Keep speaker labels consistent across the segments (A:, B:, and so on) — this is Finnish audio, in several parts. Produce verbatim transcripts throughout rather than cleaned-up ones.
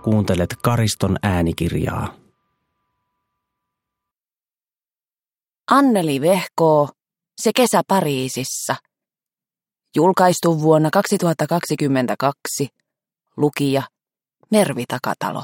A: Kuuntelet Kariston äänikirjaa.
B: Anneli Vehkoo, Se kesä Pariisissa. Julkaistu vuonna kaksituhattakaksikymmentäkaksi. Lukija Mervi Takatalo.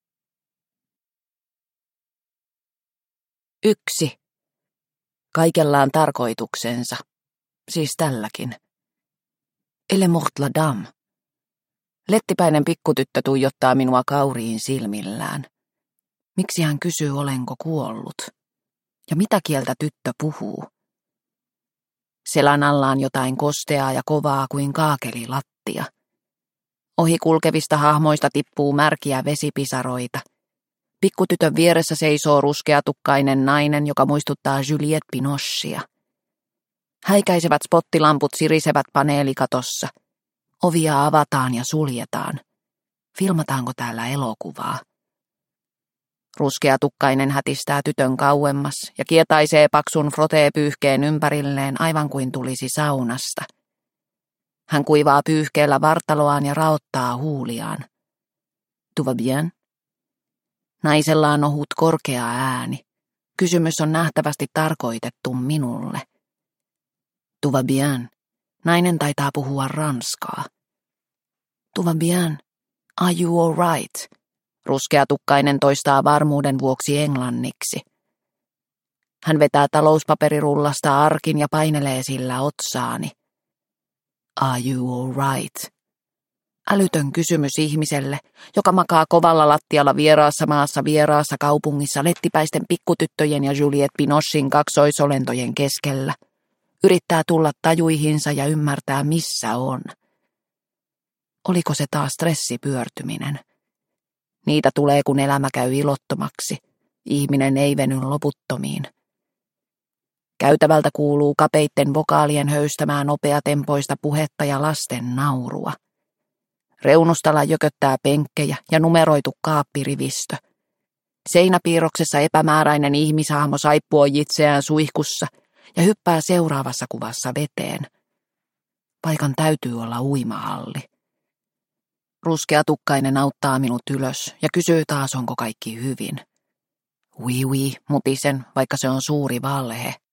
B: Yksi. Kaikella on tarkoituksensa. Siis tälläkin. Elle mort la dame. Lettipäinen pikkutyttö tuijottaa minua kauriin silmillään. Miksi hän kysyy, olenko kuollut? Ja mitä kieltä tyttö puhuu? Selän alla on jotain kosteaa ja kovaa kuin kaakelilattia. Ohi kulkevista hahmoista tippuu märkiä vesipisaroita. Pikkutytön vieressä seisoo ruskeatukkainen nainen, joka muistuttaa Juliette Binochea. Häikäisevät spottilamput sirisevät paneelikatossa. Ovia avataan ja suljetaan. Filmataanko täällä elokuvaa? Ruskeatukkainen hätistää tytön kauemmas ja kietaisee paksun frotee-pyyhkeen ympärilleen aivan kuin tulisi saunasta. Hän kuivaa pyyhkeellä vartaloaan ja raottaa huuliaan. Tu va bien? Naisella on ohut korkea ääni. Kysymys on nähtävästi tarkoitettu minulle. Tu va bien? Nainen taitaa puhua ranskaa. Tu va bien? Are you all right? Ruskeatukkainen toistaa varmuuden vuoksi englanniksi. Hän vetää talouspaperirullasta arkin ja painelee sillä otsaani. Are you all right? Älytön kysymys ihmiselle, joka makaa kovalla lattialla vieraassa maassa vieraassa kaupungissa lettipäisten pikkutyttöjen ja Juliette Binochin kaksoisolentojen keskellä. Yrittää tulla tajuihinsa ja ymmärtää, missä on. Oliko se taas stressipyörtyminen? Niitä tulee, kun elämä käy ilottomaksi. Ihminen ei veny loputtomiin. Käytävältä kuuluu kapeitten vokaalien höystämää nopeatempoista puhetta ja lasten naurua. Reunustalla jököttää penkkejä ja numeroitu kaappirivistö. Seinäpiirroksessa epämääräinen ihmishahmo saippuoi itseään suihkussa ja hyppää seuraavassa kuvassa veteen. Paikan täytyy olla uimahalli. Ruskeatukkainen auttaa minut ylös ja kysyy taas, onko kaikki hyvin. Oui, oui, mutisen, vaikka se on suuri valhe.